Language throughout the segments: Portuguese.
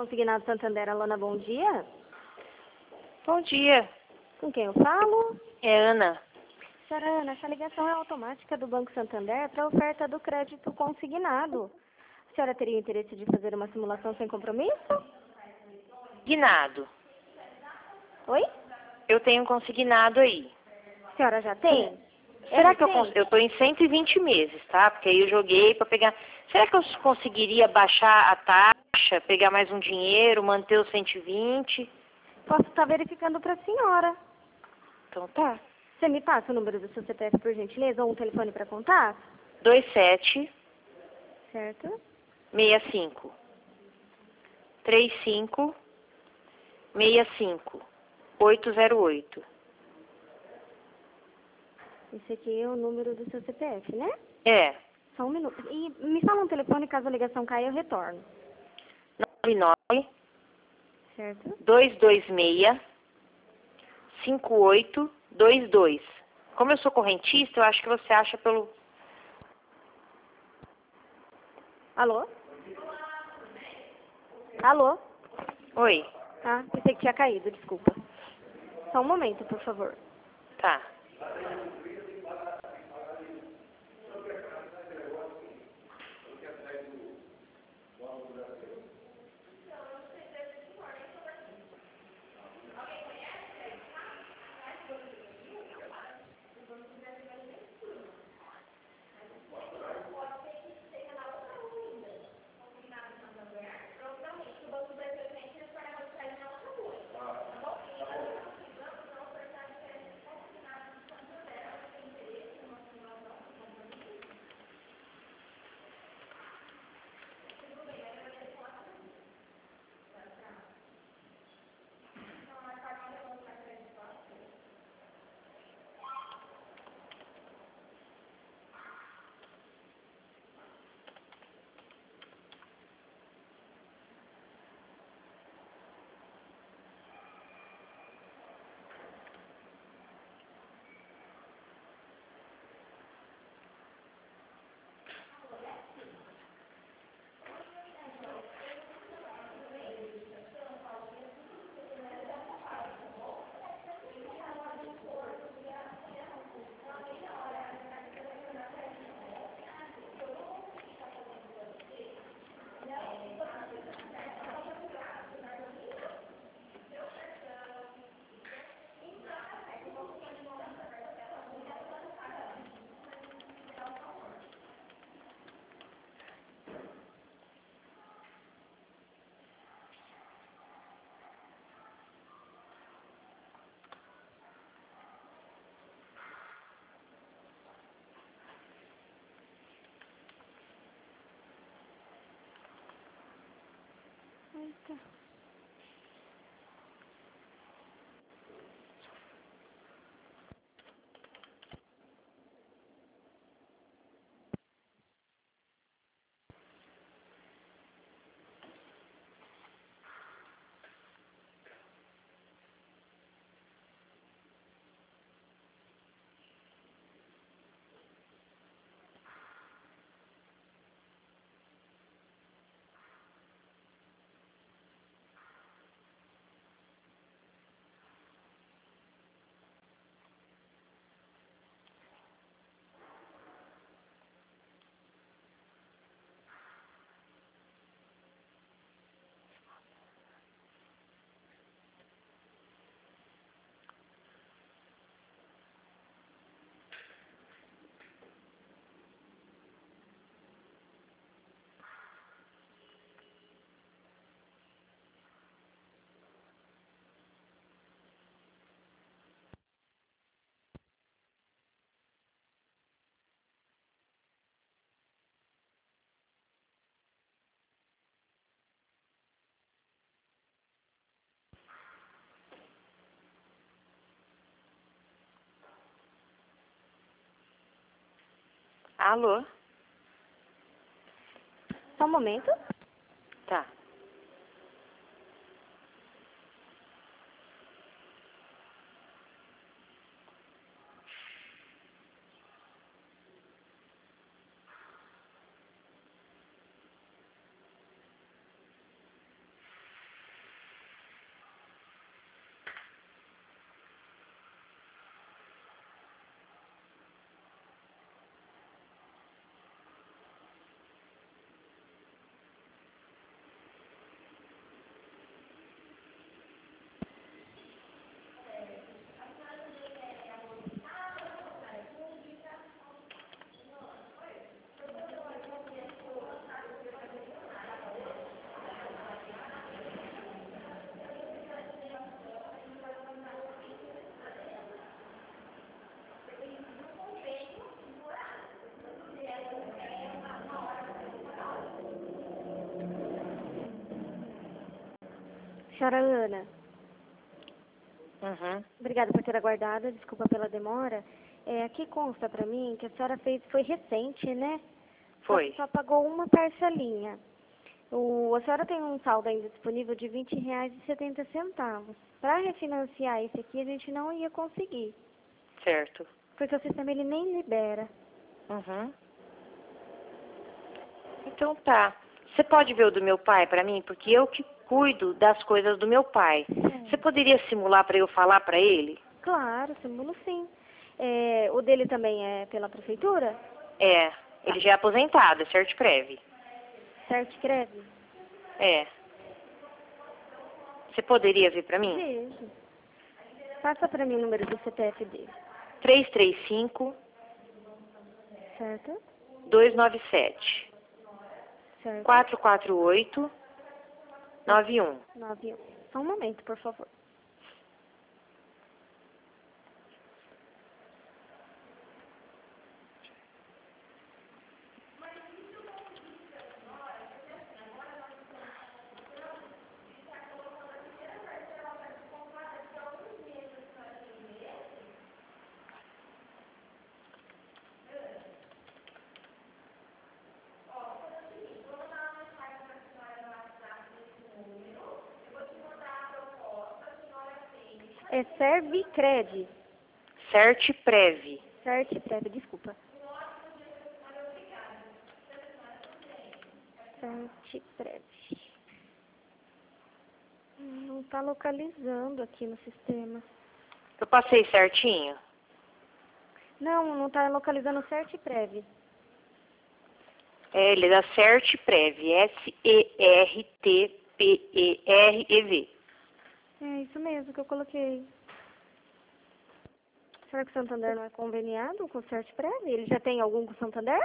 Consignado Santander, Alana, bom dia. Bom dia, Com quem eu falo? é Ana. Senhora Ana, essa ligação é automática do Banco Santander para a oferta do crédito consignado. A senhora teria interesse de fazer uma simulação sem compromisso? Consignado. Oi? Eu tenho um consignado aí. A senhora já tem? Será que recente? eu tô em 120 meses, tá? Porque aí eu joguei para pegar. Será que eu conseguiria baixar a taxa, pegar mais um dinheiro, manter os 120? Posso estar verificando para a senhora. Então tá. Você me passa o número do seu CPF, por gentileza, ou um telefone para contato? 27 Certo? 65 35 65 808. Esse aqui é o número do seu CPF, né? É. Só um minuto. E me fala um telefone, caso a ligação caia, eu retorno. 99 Certo? 226 5822. Como eu sou correntista, eu acho que você acha pelo... Alô? Alô? Oi. Ah, pensei que tinha caído, desculpa. Só um momento, por favor. Tá. Eita. Alô? Só um momento. Tá. Senhora Ana, Uhum. obrigada por ter aguardado, desculpa pela demora. Aqui consta pra mim que a senhora foi recente, né? Foi. Só pagou uma parcelinha. A senhora tem um saldo ainda disponível de R$ 20,70. Para refinanciar esse aqui, a gente não ia conseguir, Certo. porque o sistema ele nem libera. Uhum. Então tá. Você pode ver o do meu pai pra mim? Porque eu que cuido das coisas do meu pai. Você poderia simular pra eu falar pra ele? Claro, simulo sim. O dele também é pela prefeitura? É. Ele já é aposentado, é CertPrev. CertCrev? É. Você poderia ver pra mim? Vejo. Passa para mim o número do CPF dele. 335 Certo? 297 Certo. 448 91. 91. Só um momento, por favor. É Servicred. CertPrev. CertPrev, desculpa. CertPrev. Não está localizando aqui no sistema. Eu passei certinho? Não está localizando o CertPrev. É, ele é da CertPrev. SertPrev. É isso mesmo que eu coloquei. Será que o Santander não é conveniado com o CertPrev? Ele já tem algum com o Santander?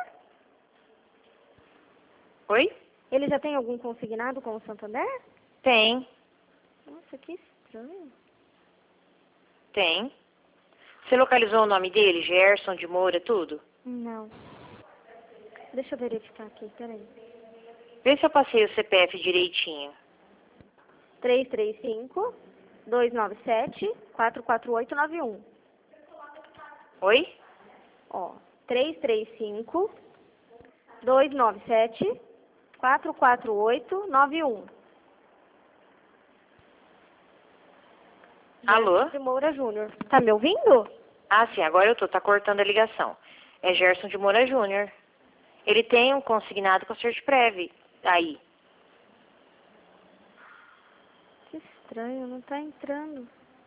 Oi? Ele já tem algum consignado com o Santander? Tem. Nossa, que estranho. Tem. Você localizou o nome dele? Gerson de Moura, tudo? Não. Deixa eu verificar aqui, peraí. Vê se eu passei o CPF direitinho. 335-297-44891. Oi? Ó, 335-297-44891. Alô? De Moura Júnior. Tá me ouvindo? Ah, sim, agora eu tô. Tá cortando a ligação. É Gerson de Moura Júnior. Ele tem um consignado com a CertPrev. Aí. Que estranho, não tá entrando.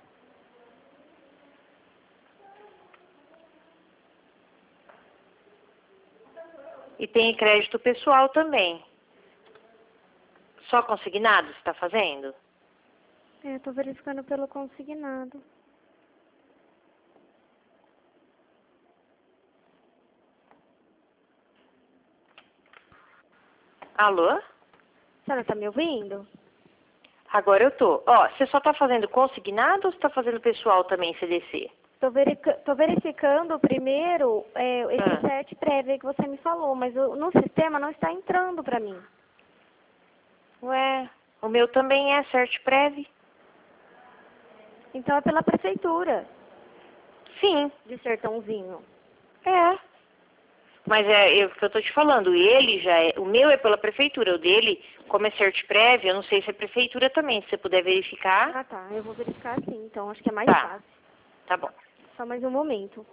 E tem crédito pessoal também. Só consignado você tá fazendo? Tô verificando pelo consignado. Alô? A senhora tá me ouvindo? Agora eu tô. Ó, você só tá fazendo consignado ou você tá fazendo pessoal também, CDC? Tô verificando primeiro esse Ah, CertPrev que você me falou, mas no sistema não está entrando pra mim. ué, o meu também é CertPrev? Então é pela prefeitura Sim, de Sertãozinho. é. Mas é o que eu tô te falando, ele já é, o meu é pela prefeitura, o dele, como é CertPrev, eu não sei se é prefeitura também, se você puder verificar. Ah, tá. Eu vou verificar sim, então acho que é mais Tá, fácil. tá bom. Só mais um momento.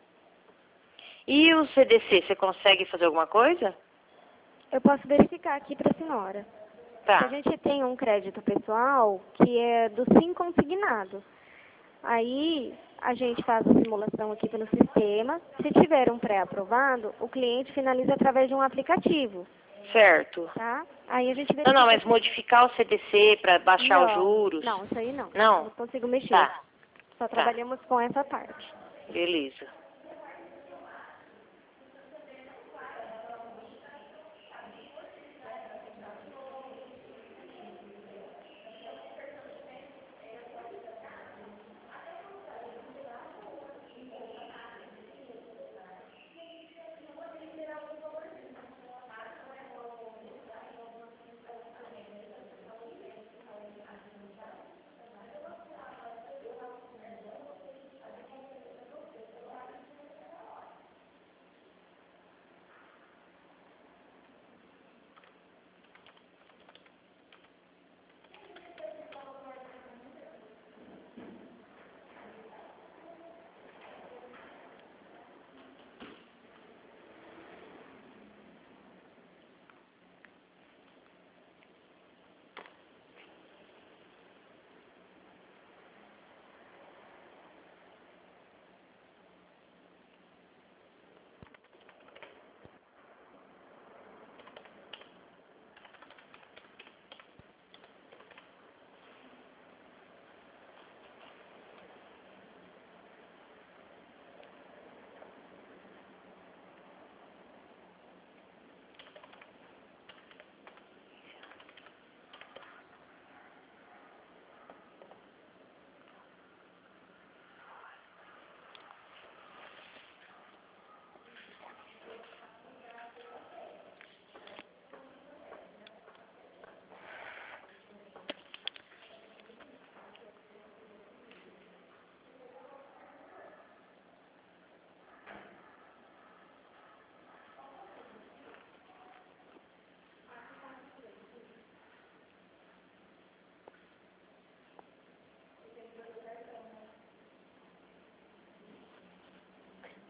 E o CDC, você consegue fazer alguma coisa? Eu posso verificar aqui pra senhora. A Tá, gente tem um crédito pessoal que é do Sim Consignado. Aí a gente faz a simulação aqui pelo sistema. Se tiver um pré-aprovado, o cliente finaliza através de um aplicativo, certo. tá? Aí a gente Não, verifica. não, mas modificar o CDC para baixar os Não, juros? não, isso aí não. Não? Não consigo mexer. Tá, Só tá, trabalhamos com essa parte. beleza.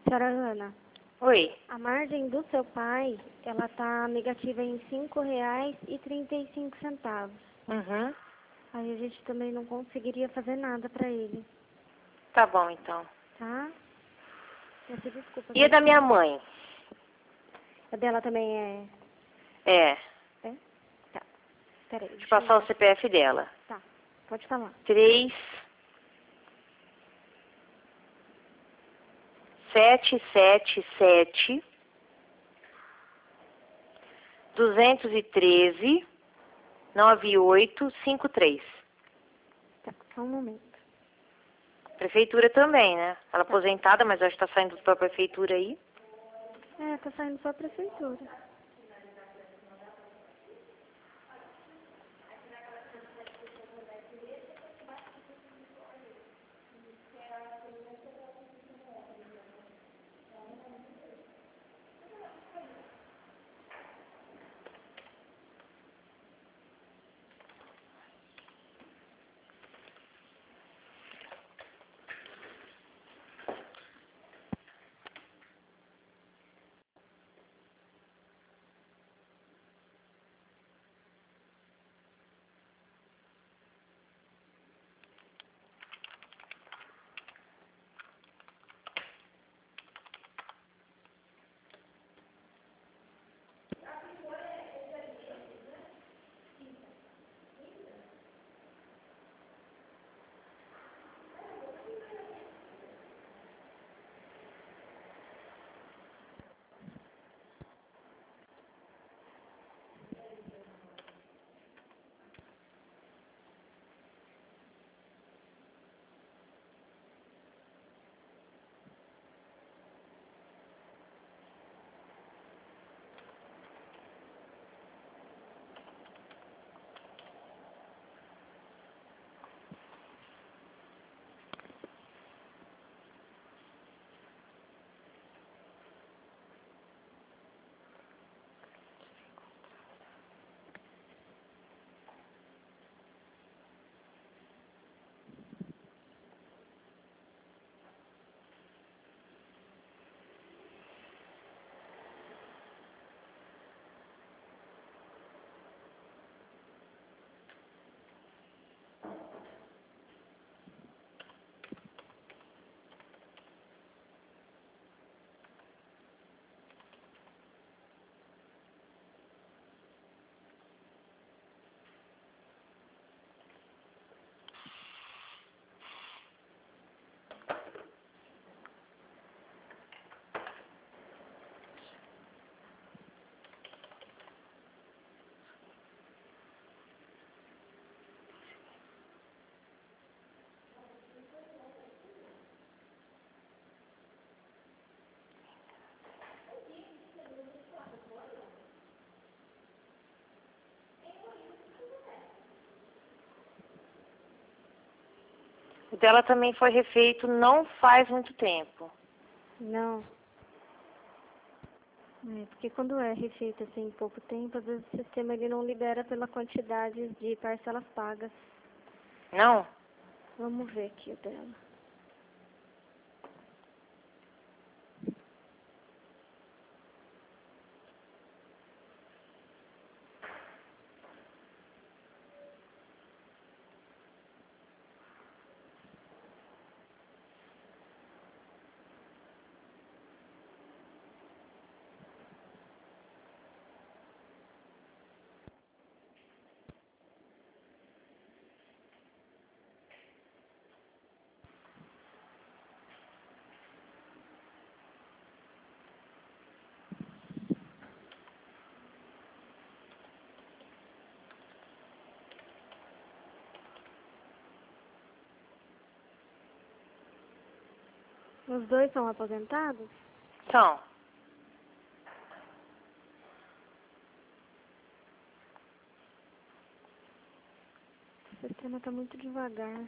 Senhora Ana, Oi. a margem do seu pai, ela tá negativa em R$ 5,35. Uhum. Aí a gente também não conseguiria fazer nada pra ele, Tá bom, então. tá? Peço desculpa. E a da minha mãe? A dela também É. é? Tá. Peraí, Deixa eu deixa eu passar o ver. CPF dela. Tá, pode falar. 3777 213 9853. Tá, só um momento. Prefeitura também, né? Ela é aposentada, mas acho que tá saindo pra prefeitura aí. É, tá saindo só a prefeitura. O dela também foi refeito não faz muito tempo. Não. É, porque quando é refeito assim em pouco tempo, às vezes o sistema ele não libera pela quantidade de parcelas pagas. Não? Vamos ver aqui o dela. Os dois são aposentados? Então, O sistema está muito devagar.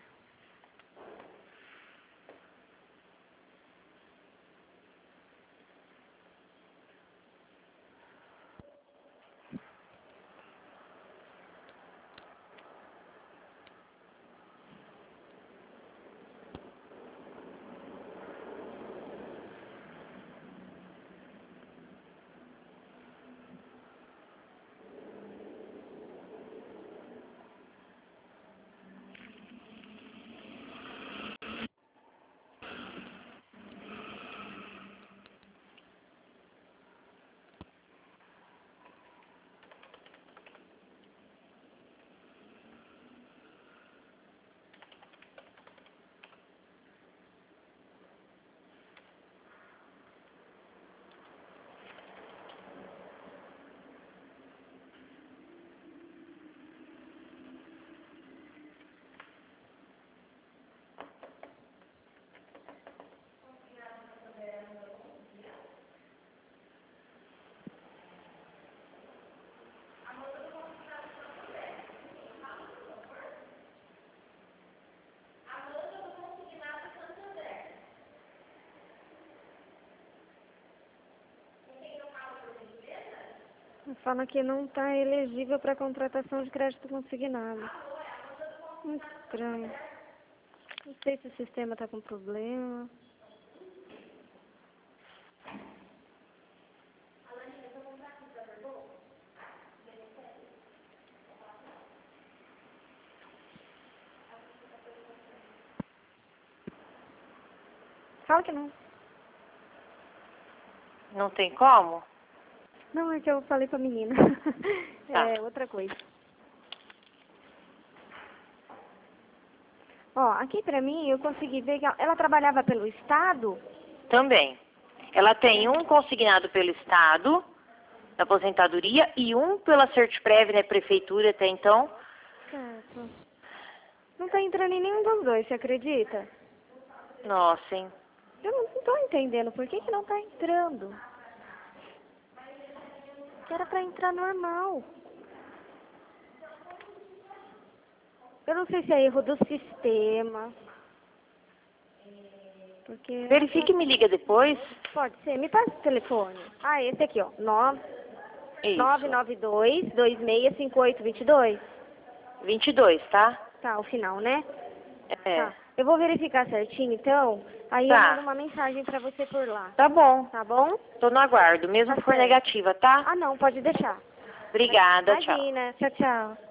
Fala que não está elegível para contratação de crédito consignado. Muito estranho. Não sei se o sistema está com problema. Fala que não. Não tem como? Não, é que eu falei com a menina. Tá. É outra coisa. Ó, aqui pra mim eu consegui ver que ela trabalhava pelo Estado. Também. Ela tem um consignado pelo Estado, da aposentadoria, e um pela Certprev, né, prefeitura até então. Certo. Não tá entrando em nenhum dos dois, você acredita? Nossa, hein? Eu não tô entendendo por que não tá entrando. Que era pra entrar normal. Eu não sei se é erro do sistema. Porque... Verifique e me liga depois. Pode ser. Me passa o telefone. Ah, esse aqui, ó. Isso. 992-265822. 22, tá? Tá, o final, né? É. Tá. Eu vou verificar certinho, então. Aí eu Tá. mando uma mensagem pra você por lá. Tá bom. Tá bom? Tô no aguardo, mesmo Tá se for certo. negativa, tá? Ah, não. Pode deixar. Obrigada, tchau. Imagina. Tchau, tchau.